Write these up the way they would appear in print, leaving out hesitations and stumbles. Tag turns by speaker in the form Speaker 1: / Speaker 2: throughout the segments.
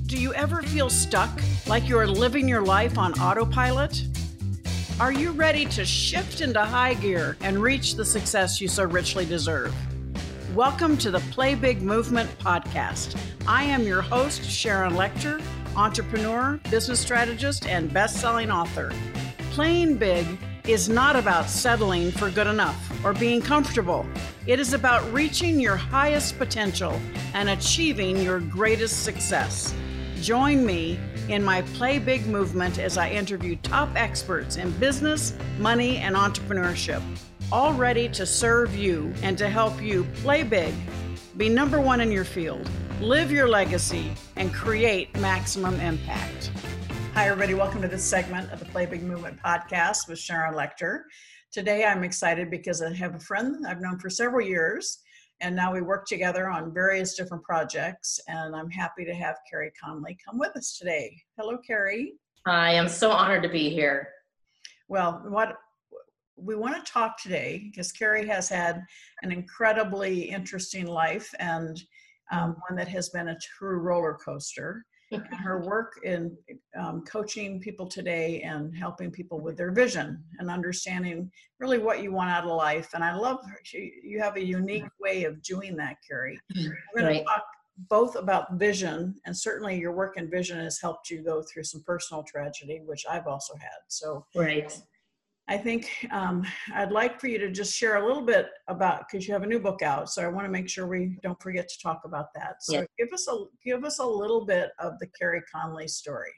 Speaker 1: Do you ever feel stuck, like you're living your life on autopilot? Are you ready to shift into high gear and reach the success you so richly deserve? Welcome to the Play Big Movement podcast. I am your host, Sharon Lechter, entrepreneur, business strategist, and best-selling author. Playing big is not about settling for good enough or being comfortable. It is about reaching your highest potential and achieving your greatest success. Join me in my Play Big movement as I interview top experts in business, money, and entrepreneurship, all ready to serve you and to help you play big, be number one in your field, live your legacy, and create maximum impact. Hi, everybody. Welcome to this segment of the Play Big Movement podcast with Sharon Lechter. Today, I'm excited because I have a friend I've known for several years, and now we work together on various different projects, and I'm happy to have Carrie Conley come with us today. Hello, Carrie.
Speaker 2: I am so honored to be here.
Speaker 1: Well, what we want to talk today, because Carrie has had an incredibly interesting life and one that has been a true roller coaster. And her work in coaching people today and helping people with their vision and understanding really what you want out of life. And I love you have a unique way of doing that, Carrie. We're going to talk both about vision, and certainly your work in vision has helped you go through some personal tragedy, which I've also had. So I think I'd like for you to just share a little bit about, because you have a new book out, so I want to make sure we don't forget to talk about that. So give us a little bit of the Carrie Conley story.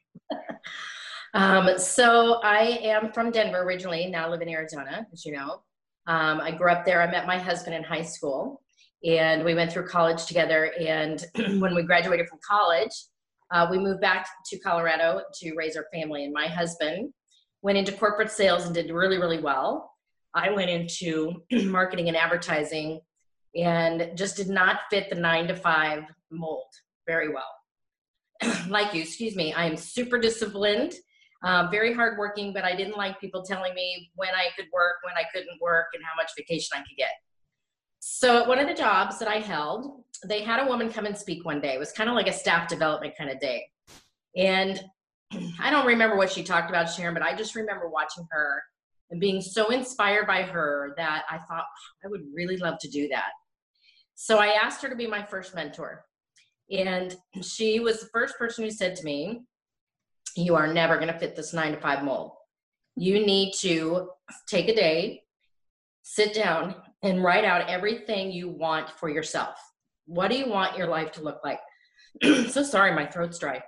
Speaker 2: So I am from Denver originally, now live in Arizona, as you know. I grew up there. I met my husband in high school, and we went through college together. And when we graduated from college, we moved back to Colorado to raise our family. And my husband went into corporate sales and did really, really well. I went into marketing and advertising and just did not fit the 9-to-5 mold very well. Like you, I am super disciplined, very hardworking, but I didn't like people telling me when I could work, when I couldn't work, and how much vacation I could get. So at one of the jobs that I held, they had a woman come and speak one day. It was kind of like a staff development kind of day. And I don't remember what she talked about, Sharon, but I just remember watching her and being so inspired by her that I thought, I would really love to do that. So I asked her to be my first mentor. And she was the first person who said to me, you are never going to fit this 9-to-5 mold. You need to take a day, sit down, and write out everything you want for yourself. What do you want your life to look like? So sorry, my throat's dry.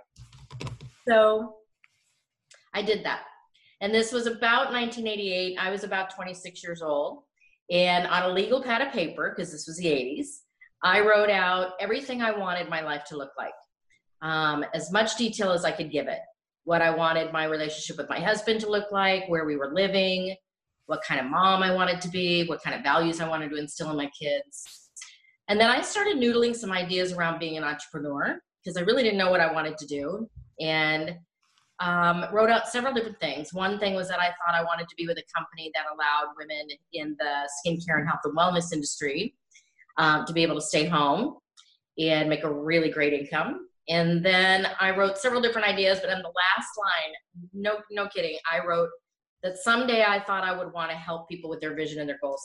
Speaker 2: So I did that. And this was about 1988. I was about 26 years old. And on a legal pad of paper, because this was the 80s, I wrote out everything I wanted my life to look like. As much detail as I could give it. What I wanted my relationship with my husband to look like, where we were living, what kind of mom I wanted to be, what kind of values I wanted to instill in my kids. And then I started noodling some ideas around being an entrepreneur, because I really didn't know what I wanted to do. And wrote out several different things. One thing was that I thought I wanted to be with a company that allowed women in the skincare and health and wellness industry to be able to stay home and make a really great income. And then I wrote several different ideas, but in the last line, no kidding, I wrote that someday I thought I would want to help people with their vision and their goal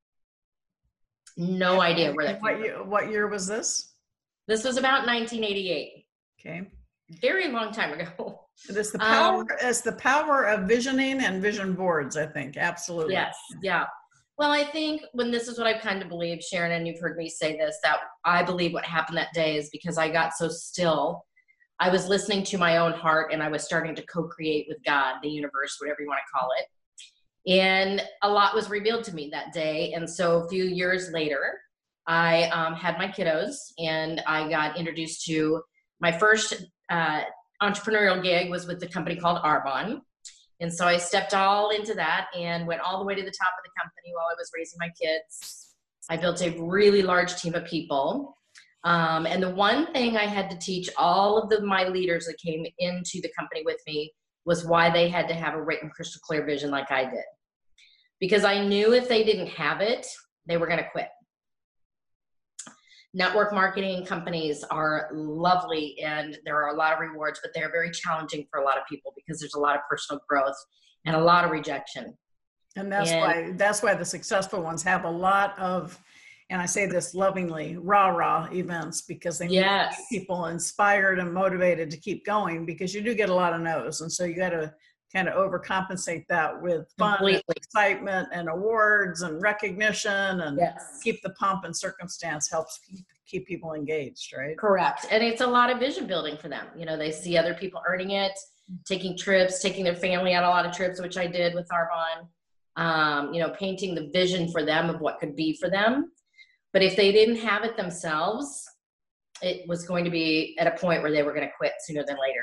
Speaker 2: setting. No idea where that came from.
Speaker 1: What year was this?
Speaker 2: This was about 1988.
Speaker 1: Okay.
Speaker 2: Very long time ago.
Speaker 1: It's the power of visioning and vision boards, I think. Absolutely.
Speaker 2: Yes. Yeah. Well, I think this is what I've kind of believed, Sharon, and you've heard me say this, that I believe what happened that day is because I got so still. I was listening to my own heart, and I was starting to co-create with God, the universe, whatever you want to call it. And a lot was revealed to me that day. And so a few years later, I had my kiddos, and I got introduced to my first entrepreneurial gig was with the company called Arbonne. And so I stepped all into that and went all the way to the top of the company while I was raising my kids. I built a really large team of people. And the one thing I had to teach all of my leaders that came into the company with me was why they had to have a written crystal clear vision like I did. Because I knew if they didn't have it, they were going to quit. Network marketing companies are lovely and there are a lot of rewards, but they're very challenging for a lot of people because there's a lot of personal growth and a lot of rejection.
Speaker 1: And that's why the successful ones have a lot of, and I say this lovingly, rah-rah events, because they keep people inspired and motivated to keep going, because you do get a lot of no's. And so you got to kind of overcompensate that with fun and excitement and awards and recognition, and keep the pomp and circumstance helps keep people engaged, right?
Speaker 2: Correct. And it's a lot of vision building for them. You know, they see other people earning it, taking trips, taking their family on a lot of trips, which I did with Arbonne, you know, painting the vision for them of what could be for them. But if they didn't have it themselves, it was going to be at a point where they were going to quit sooner than later.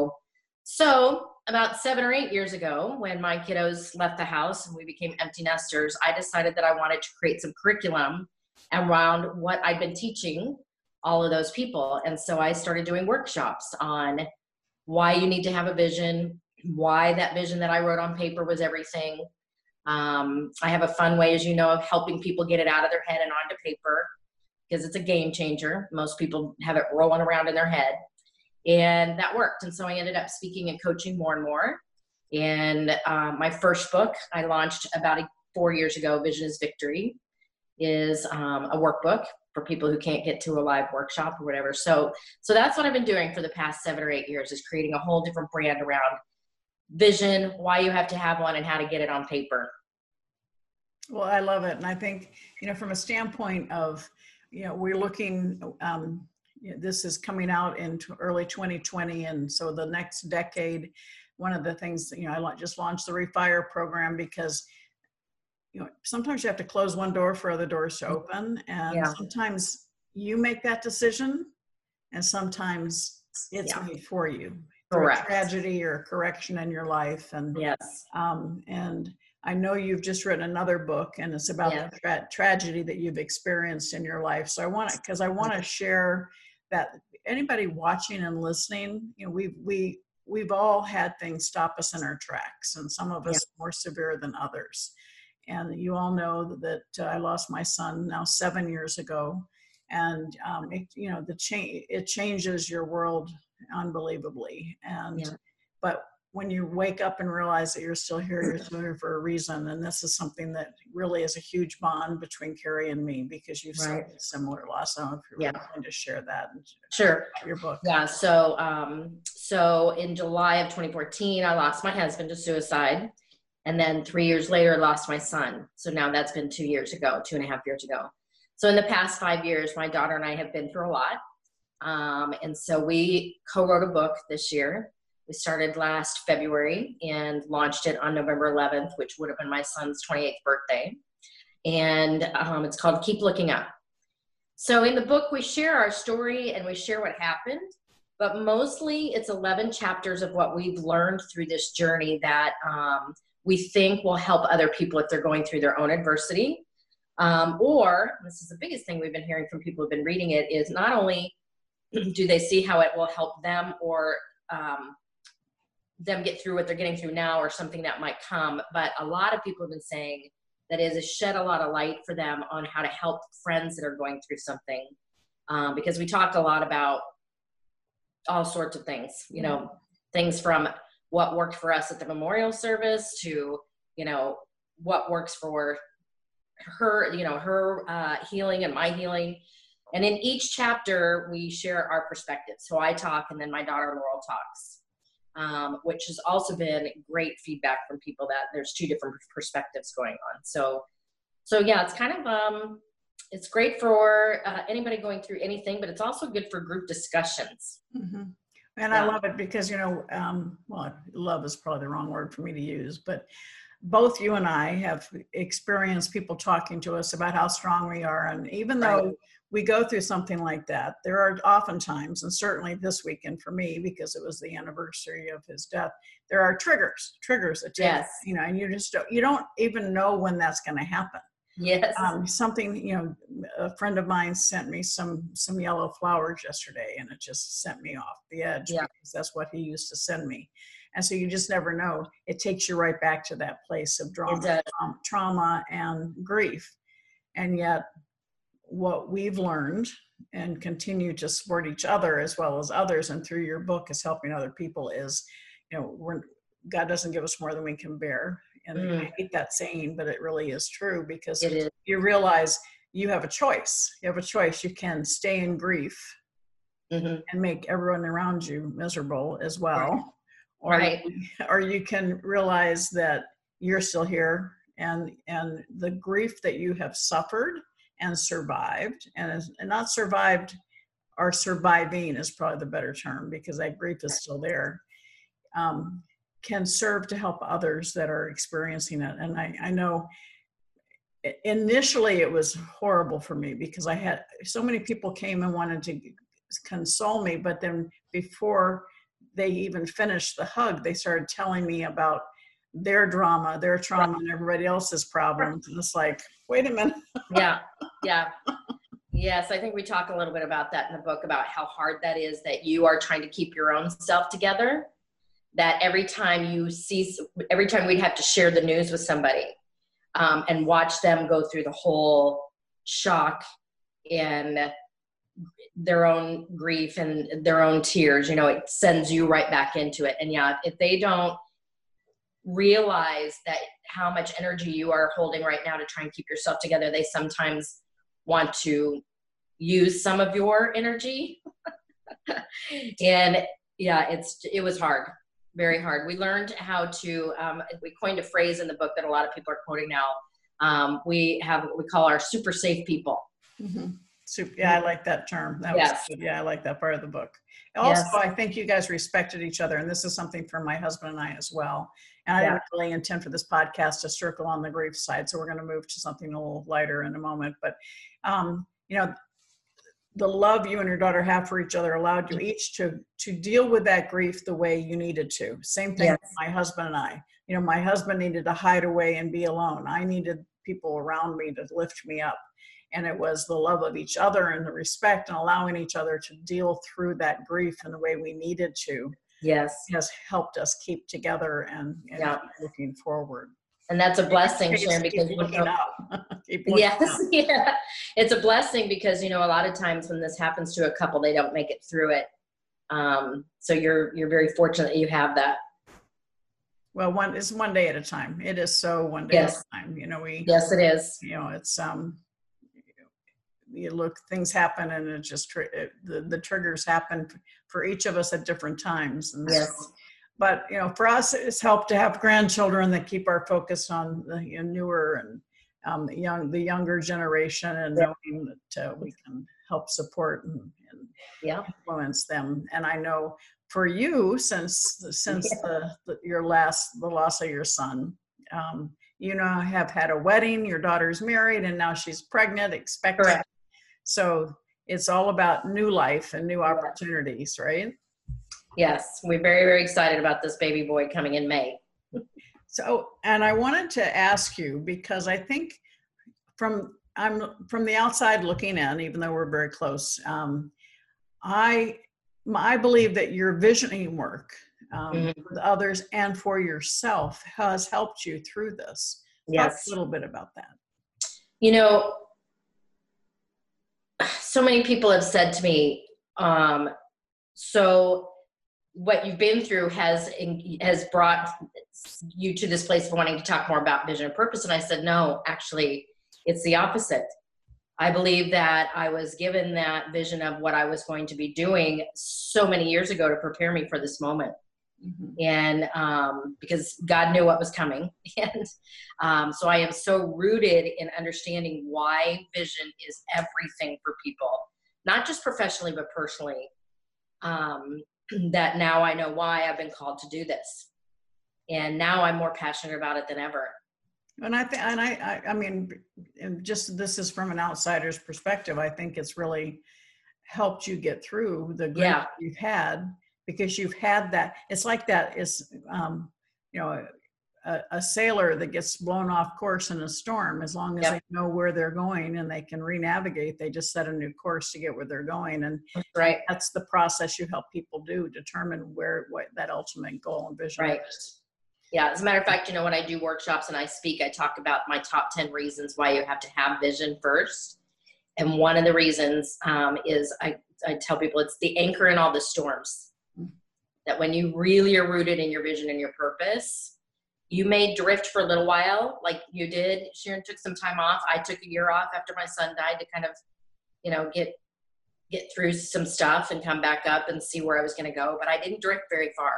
Speaker 2: So about 7 or 8 years ago, when my kiddos left the house and we became empty nesters, I decided that I wanted to create some curriculum around what I'd been teaching all of those people. And so I started doing workshops on why you need to have a vision, why that vision that I wrote on paper was everything. I have a fun way, as you know, of helping people get it out of their head and onto paper, because it's a game changer. Most people have it rolling around in their head. And that worked. And so I ended up speaking and coaching more and more. And my first book I launched about 4 years ago, Vision is Victory, is a workbook for people who can't get to a live workshop or whatever. So that's what I've been doing for the past 7 or 8 years, is creating a whole different brand around vision, why you have to have one, and how to get it on paper.
Speaker 1: Well, I love it. And I think, you know, from a standpoint of, you know, we're looking, this is coming out in early 2020. And so the next decade, one of the things that, you know, I just launched the Refire program, because, you know, sometimes you have to close one door for other doors to open. And sometimes you make that decision, and sometimes it's made for you. Correct. A tragedy or a correction in your life. And and I know you've just written another book, and it's about the tragedy that you've experienced in your life. So I want to share that anybody watching and listening, you know, we've all had things stop us in our tracks, and some of us more severe than others. And you all know that I lost my son now 7 years ago, and you know, it changes your world unbelievably. And but when you wake up and realize that you're still here for a reason. And this is something that really is a huge bond between Carrie and me, because you've suffered a similar loss. I don't know if you're really going to share that.
Speaker 2: Sure.
Speaker 1: Your book.
Speaker 2: Yeah. So in July of 2014, I lost my husband to suicide. And then 3 years later, I lost my son. So now that's been 2 years ago, 2.5 years ago. So in the past 5 years, my daughter and I have been through a lot. And so we co-wrote a book this year. We started last February and launched it on November 11th, which would have been my son's 28th birthday. And it's called Keep Looking Up. So in the book, we share our story and we share what happened, but mostly it's 11 chapters of what we've learned through this journey that we think will help other people if they're going through their own adversity. Or, this is the biggest thing we've been hearing from people who've been reading it, is not only do they see how it will help them or them get through what they're getting through now or something that might come, but a lot of people have been saying that it has shed a lot of light for them on how to help friends that are going through something. Because we talked a lot about all sorts of things, you know, things from what worked for us at the memorial service to, you know, what works for her, you know, her healing and my healing. And in each chapter, we share our perspective. So I talk, and then my daughter Laurel talks. Which has also been great feedback from people that there's two different perspectives going on. So yeah, it's kind of, it's great for anybody going through anything, but it's also good for group discussions.
Speaker 1: Mm-hmm. And I love it because, you know, well, love is probably the wrong word for me to use, but both you and I have experienced people talking to us about how strong we are. And even though we go through something like that, there are oftentimes, and certainly this weekend for me, because it was the anniversary of his death, there are triggers that take, you know, and you don't even know when that's going to happen.
Speaker 2: Yes.
Speaker 1: Something, you know, a friend of mine sent me some yellow flowers yesterday, and it just sent me off the edge because that's what he used to send me. And so you just never know. It takes you right back to that place of trauma and grief. And yet what we've learned and continue to support each other as well as others, and through your book is helping other people, is, God doesn't give us more than we can bear. And I hate that saying, but it really is true, because you realize you have a choice. You have a choice. You can stay in grief and make everyone around you miserable as well. Or you can realize that you're still here, and the grief that you have suffered and survived, and not survived, or surviving is probably the better term, because that grief is still there, can serve to help others that are experiencing it. And I know initially it was horrible for me, because I had so many people came and wanted to console me, but then before they even finished the hug, they started telling me about their drama, their trauma, and everybody else's problems. And it's like, wait a minute.
Speaker 2: Yeah. Yes, I think we talk a little bit about that in the book, about how hard that is, that you are trying to keep your own self together, that every time we'd have to share the news with somebody, and watch them go through the whole shock and their own grief and their own tears, it sends you right back into it. And yeah, if they don't realize that how much energy you are holding right now to try and keep yourself together, they sometimes want to use some of your energy. And yeah, it was hard, very hard. We learned how to, we coined a phrase in the book that a lot of people are quoting now. We call our super safe people.
Speaker 1: Yeah, I like that term. That was good. Yeah, I like that part of the book. Also, I think you guys respected each other, and this is something for my husband and I as well. And I didn't really intend for this podcast to circle on the grief side, so we're going to move to something a little lighter in a moment. But the love you and your daughter have for each other allowed you each to deal with that grief the way you needed to. Same thing with my husband and I. My husband needed to hide away and be alone. I needed people around me to lift me up. And it was the love of each other and the respect and allowing each other to deal through that grief in the way we needed to. Has helped us keep together and keep looking forward.
Speaker 2: And that's a blessing, Sharon, because
Speaker 1: looking up.
Speaker 2: It's a blessing because a lot of times when this happens to a couple, they don't make it through it. So you're very fortunate that you have that.
Speaker 1: Well, it's one day at a time. It is so one day at a time.
Speaker 2: Yes, it is.
Speaker 1: It's things happen, and it just the triggers happen for each of us at different times. And but for us, it's helped to have grandchildren that keep our focus on the newer and the younger generation, and knowing that we can help support and influence them. And I know for you, since the loss of your son, have had a wedding, your daughter's married, and now she's pregnant, expecting. Correct. So it's all about new life and new opportunities, right?
Speaker 2: Yes, we're very, very excited about this baby boy coming in May.
Speaker 1: So, and I wanted to ask you, because I think I'm from the outside looking in, even though we're very close, I believe that your visioning work with others and for yourself has helped you through this. Talk a little bit about that.
Speaker 2: So many people have said to me, so what you've been through has brought you to this place of wanting to talk more about vision and purpose. And I said, no, actually, it's the opposite. I believe that I was given that vision of what I was going to be doing so many years ago to prepare me for this moment. And because God knew what was coming. And so I am so rooted in understanding why vision is everything for people, not just professionally, but personally, that now I know why I've been called to do this. And now I'm more passionate about it than ever.
Speaker 1: And I mean, just this is from an outsider's perspective. I think it's really helped you get through the grief you've had, because you've had that. It's like that is, a sailor that gets blown off course in a storm. As long as they know where they're going and they can re-navigate, they just set a new course to get where they're going. And that's the process you help people determine what that ultimate goal and vision is.
Speaker 2: Yeah, as a matter of fact, when I do workshops and I speak, I talk about my top 10 reasons why you have to have vision first. And one of the reasons is I tell people it's the anchor in all the storms. That when you really are rooted in your vision and your purpose, you may drift for a little while, like you did. Sharon took some time off. I took a year off after my son died to kind of, get through some stuff and come back up and see where I was going to go. But I didn't drift very far.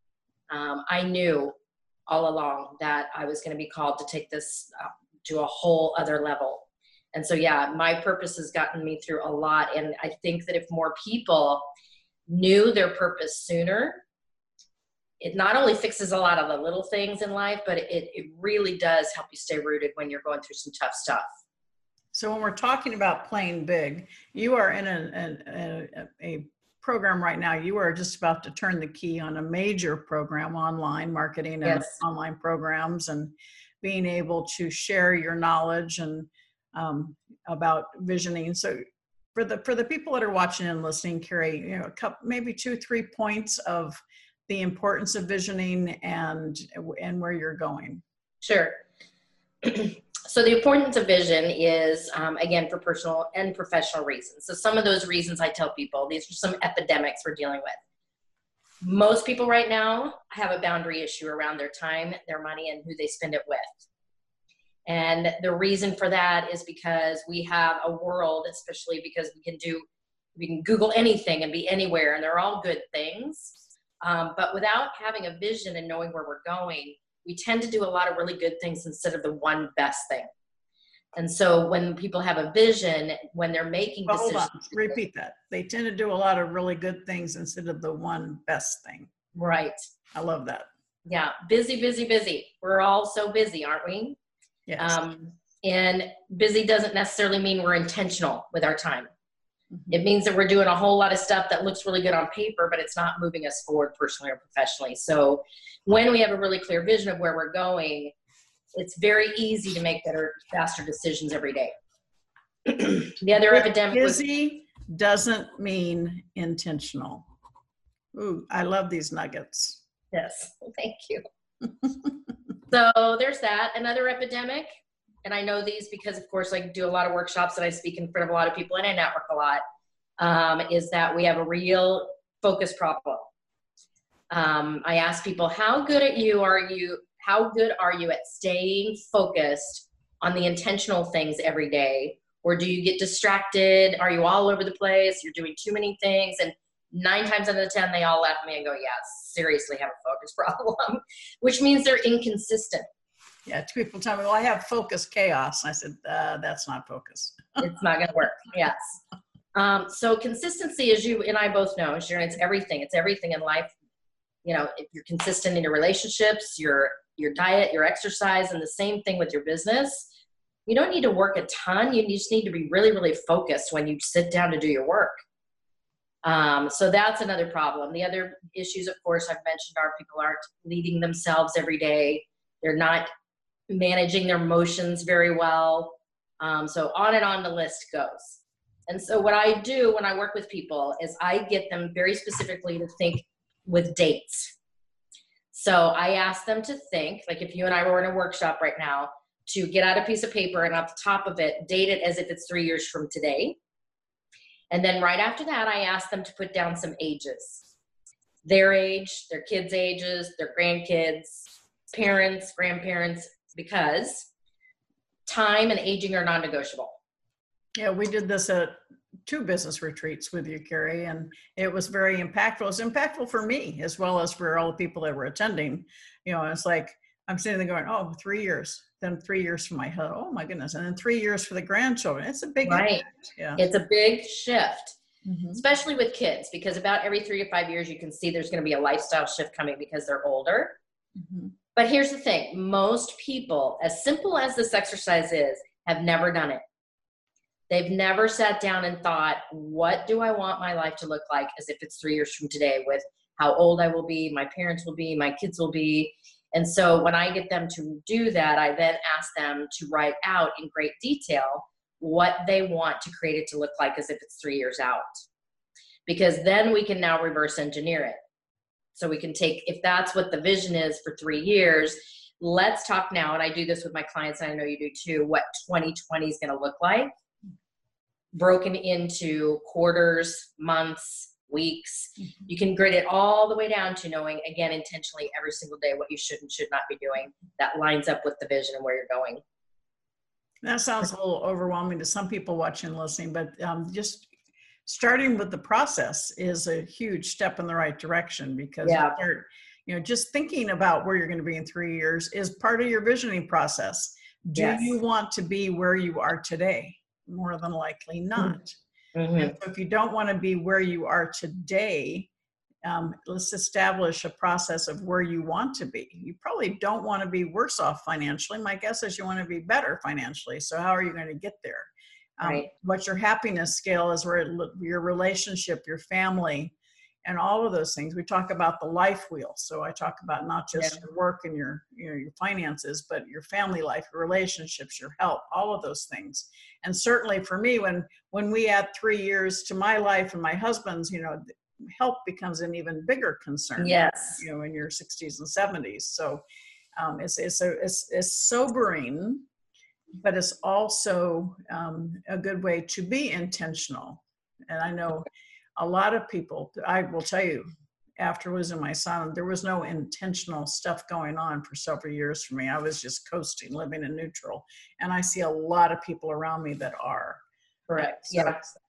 Speaker 2: I knew all along that I was going to be called to take this to a whole other level. And so, yeah, my purpose has gotten me through a lot. And I think that if more people knew their purpose sooner, it not only fixes a lot of the little things in life, but it really does help you stay rooted when you're going through some tough stuff.
Speaker 1: So when we're talking about playing big, you are in a program right now. You are just about to turn the key on a major program, online marketing and
Speaker 2: Yes.
Speaker 1: online programs, and being able to share your knowledge and about visioning. So for the people that are watching and listening, Carrie, maybe 2-3 points of the importance of visioning and where you're going.
Speaker 2: Sure. So the importance of vision is, again, for personal and professional reasons. So some of those reasons I tell people, these are some epidemics we're dealing with. Most people right now have a boundary issue around their time, their money, and who they spend it with. And the reason for that is because we have a world, especially because we can Google anything and be anywhere, and they're all good things. But without having a vision and knowing where we're going, we tend to do a lot of really good things instead of the one best thing. And so when people have a vision, when they're making decisions.
Speaker 1: Hold on, repeat that. They tend to do a lot of really good things instead of the one best thing.
Speaker 2: Right.
Speaker 1: I love that.
Speaker 2: Yeah. Busy, busy, busy. We're all so busy, aren't we?
Speaker 1: Yes.
Speaker 2: And busy doesn't necessarily mean we're intentional with our time.
Speaker 1: Mm-hmm.
Speaker 2: It means that we're doing a whole lot of stuff that looks really good on paper, but it's not moving us forward personally or professionally. So when we have a really clear vision of where we're going, it's very easy to make better, faster decisions every day. The other epidemic
Speaker 1: busy doesn't mean intentional. Ooh, I love these nuggets.
Speaker 2: Yes, thank you. So there's that. Another epidemic, and I know these because, of course, I do a lot of workshops and I speak in front of a lot of people and I network a lot, is that we have a real focus problem. I ask people, how good are you at staying focused on the intentional things every day? Or do you get distracted? Are you all over the place? You're doing too many things. And 9 times out of 10, they all laugh at me and go, yeah, seriously have a focus problem, which means they're inconsistent.
Speaker 1: Yeah, 2 people tell me, well, I have focus chaos. I said, that's not focus.
Speaker 2: It's not going to work. Yes. So consistency, as you and I both know, Sharon, it's everything. It's everything in life. If you're consistent in your relationships, your diet, your exercise, and the same thing with your business, you don't need to work a ton. You just need to be really, really focused when you sit down to do your work. So that's another problem. The other issues, of course, I've mentioned are people aren't leading themselves every day. They're not managing their emotions very well. So on and on the list goes. And so what I do when I work with people is I get them very specifically to think with dates. So I ask them to think, like if you and I were in a workshop right now, to get out a piece of paper and off the top of it, date it as if it's 3 years from today. And then right after that, I ask them to put down some ages. Their age, their kids' ages, their grandkids, parents, grandparents, because time and aging are non-negotiable.
Speaker 1: Yeah, we did this at 2 business retreats with you, Carrie, and it was very impactful. It was impactful for me as well as for all the people that were attending. It's like, I'm sitting there going, oh, 3 years, then 3 years for my husband. Oh my goodness. And then 3 years for the grandchildren. It's a big impact. Yeah.
Speaker 2: It's a big shift, especially with kids, because about every 3 to 5 years, you can see there's going to be a lifestyle shift coming because they're older. Mm-hmm. But here's the thing. Most people, as simple as this exercise is, have never done it. They've never sat down and thought, what do I want my life to look like as if it's 3 years from today, with how old I will be, my parents will be, my kids will be. And so when I get them to do that, I then ask them to write out in great detail what they want to create it to look like as if it's 3 years out. Because then we can now reverse engineer it. So we can take, if that's what the vision is for 3 years, let's talk now, and I do this with my clients, and I know you do too, what 2020 is going to look like. broken into quarters, months, weeks. You can grid it all the way down to knowing, again, intentionally every single day what you should and should not be doing that lines up with the vision and where you're going.
Speaker 1: That sounds a little overwhelming to some people watching and listening, but just starting with the process is a huge step in the right direction, because you start, just thinking about where you're going to be in 3 years is part of your visioning process. Do you want to be where you are today? More than likely not. And so if you don't want to be where you are today, let's establish a process of where you want to be. You probably don't want to be worse off financially. My guess is you want to be better financially. So how are you going to get there? What's your happiness scale is, where your relationship, your family, and all of those things. We talk about the life wheel. So I talk about not just your work and your finances, but your family life, your relationships, your health, all of those things. And certainly for me, when we add 3 years to my life and my husband's, health becomes an even bigger concern.
Speaker 2: Yes.
Speaker 1: In your 60s and 70s. So it's sobering, but it's also a good way to be intentional. And I know a lot of people, I will tell you, after losing my son, there was no intentional stuff going on for several years for me. I was just coasting, living in neutral. And I see a lot of people around me that are.
Speaker 2: Correct.
Speaker 1: So,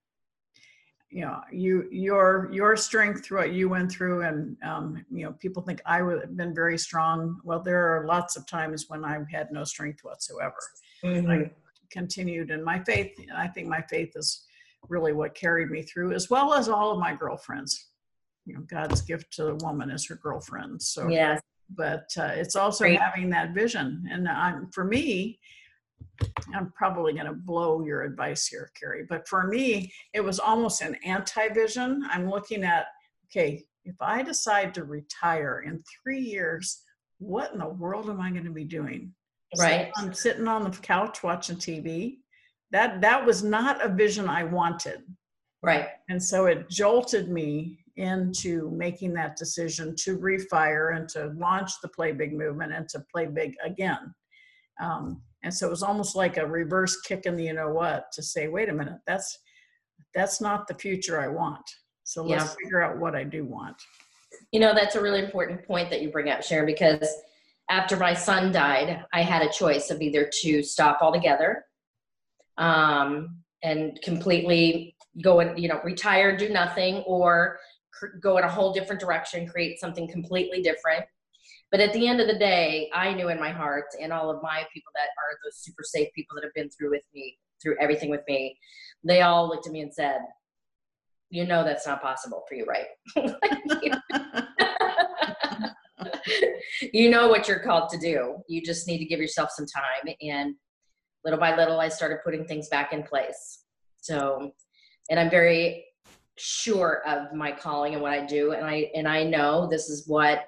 Speaker 1: your strength through what you went through, and people think I would have been very strong. Well, there are lots of times when I had no strength whatsoever. I continued in my faith, and I think my faith is really what carried me through, as well as all of my girlfriends. God's gift to the woman is her girlfriend. So
Speaker 2: yes,
Speaker 1: but it's also having that vision. And for me, I'm probably going to blow your advice here, Carrie, but for me, it was almost an anti-vision. I'm looking at, okay, if I decide to retire in 3 years, what in the world am I going to be doing?
Speaker 2: Right.
Speaker 1: I'm sitting on the couch watching TV. That was not a vision I wanted.
Speaker 2: Right.
Speaker 1: And so it jolted me into making that decision to refire and to launch the Play Big movement and to play big again. And so it was almost like a reverse kick in the what to say, wait a minute, that's not the future I want. So let's figure out what I do want.
Speaker 2: That's a really important point that you bring up, Sharon, because after my son died, I had a choice of either to stop altogether and completely go and, retire, do nothing, or go in a whole different direction, create something completely different. But at the end of the day, I knew in my heart, and all of my people that are those super safe people that have been through everything with me, they all looked at me and said, that's not possible for you, right? You know what you're called to do. You just need to give yourself some time. And little by little, I started putting things back in place. So, and I'm very sure of my calling and what I do. And I know this is what,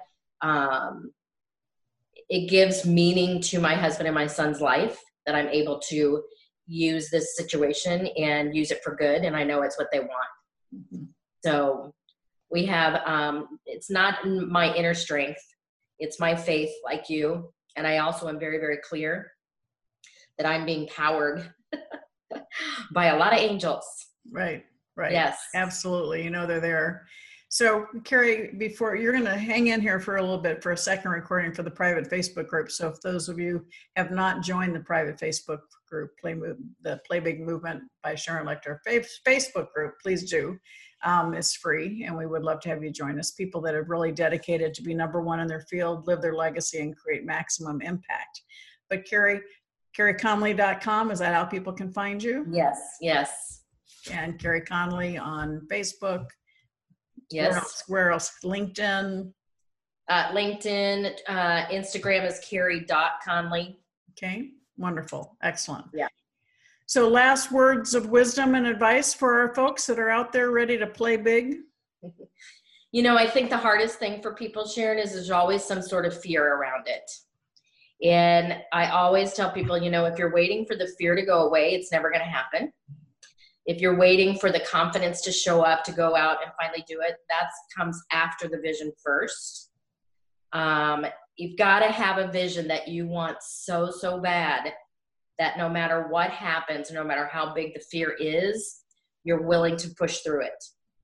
Speaker 2: it gives meaning to my husband and my son's life, that I'm able to use this situation and use it for good. And I know it's what they want. Mm-hmm. So we have, it's not my inner strength. It's my faith, like you. And I also am very, very clear that I'm being powered by a lot of angels.
Speaker 1: Right.
Speaker 2: Yes.
Speaker 1: Absolutely. They're there. So Carrie, before you're going to hang in here for a little bit for a second recording for the private Facebook group. So if those of you have not joined the private Facebook group, the Play Big Movement by Sharon Lechter Facebook group, please do. It's free, and we would love to have you join us. People that have really dedicated to be number one in their field, live their legacy, and create maximum impact. But CarrieConley.com, is that how people can find you?
Speaker 2: Yes.
Speaker 1: And Carrie Conley on Facebook.
Speaker 2: Yes.
Speaker 1: Where else? LinkedIn.
Speaker 2: LinkedIn, Instagram is Carrie.Conley.
Speaker 1: Okay. Wonderful. Excellent.
Speaker 2: Yeah.
Speaker 1: So last words of wisdom and advice for our folks that are out there ready to play big.
Speaker 2: I think the hardest thing for people, Sharon, is there's always some sort of fear around it. And I always tell people, if you're waiting for the fear to go away, it's never going to happen. If you're waiting for the confidence to show up, to go out and finally do it, that comes after the vision first. You've got to have a vision that you want so, so bad that no matter what happens, no matter how big the fear is, you're willing to push through it.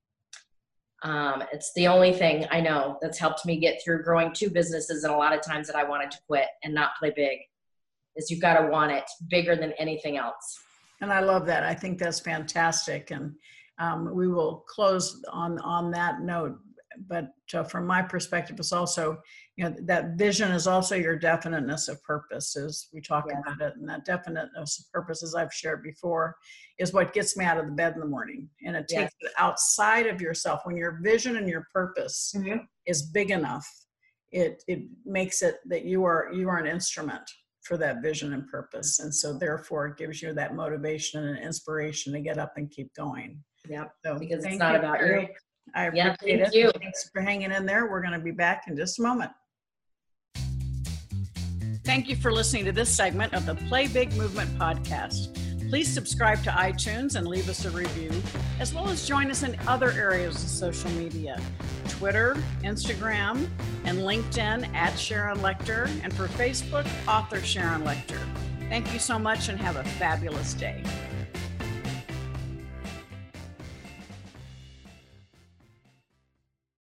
Speaker 2: It's the only thing I know that's helped me get through growing 2 businesses and a lot of times that I wanted to quit and not play big, is you've got to want it bigger than anything else.
Speaker 1: And I love that. I think that's fantastic. And we will close on that note. But from my perspective, it's also, that vision is also your definiteness of purpose, as we talk about it. And that definiteness of purpose, as I've shared before, is what gets me out of the bed in the morning. And it takes it outside of yourself. When your vision and your purpose is big enough, it makes it that you are an instrument for that vision and purpose. And so therefore it gives you that motivation and inspiration to get up and keep going.
Speaker 2: Yeah.
Speaker 1: So
Speaker 2: because it's not about you.
Speaker 1: I appreciate it.
Speaker 2: You.
Speaker 1: Thanks for hanging in there. We're going to be back in just a moment. Thank you for listening to this segment of the Play Big Movement podcast. Please subscribe to iTunes and leave us a review, as well as join us in other areas of social media, Twitter, Instagram, and LinkedIn at Sharon Lechter, and for Facebook, author Sharon Lechter. Thank you so much and have a fabulous day.